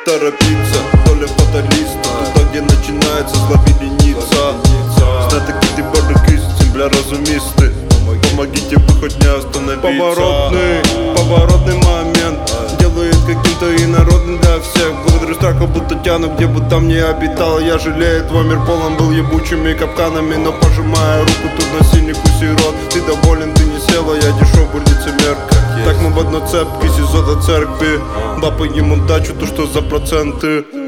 торопиться, доля фаталиста. Туда, где начинается зла вереница. Знати, где барыки, земля разумисты. Помогите бы хоть не остановиться. Поворотный момент делает каким-то инородным для всех. Благодарю страха, будто тяну, где бы там не обитал. Я жалею, твой мир полон был ебучими капканами. Но пожимая руку тут насильнику сирот. Ты доволен, ты не села, я дешевый лицемер. Так мы в одной цепке, СИЗО до церкви. Бабы ему дачу, то что за проценты.